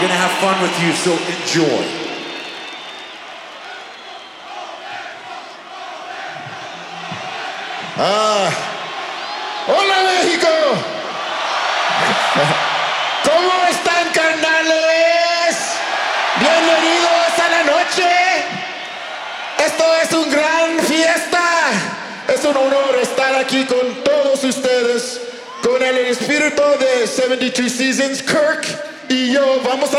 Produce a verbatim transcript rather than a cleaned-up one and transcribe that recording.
Gonna have fun with you, so enjoy. Ah, hola México. ¿Cómo están, carnales? Bienvenidos a la noche. Esto es un gran fiesta. Es un honor estar aquí con todos ustedes, con el espíritu de setenta y tres Seasons. Kirk y yo vamos a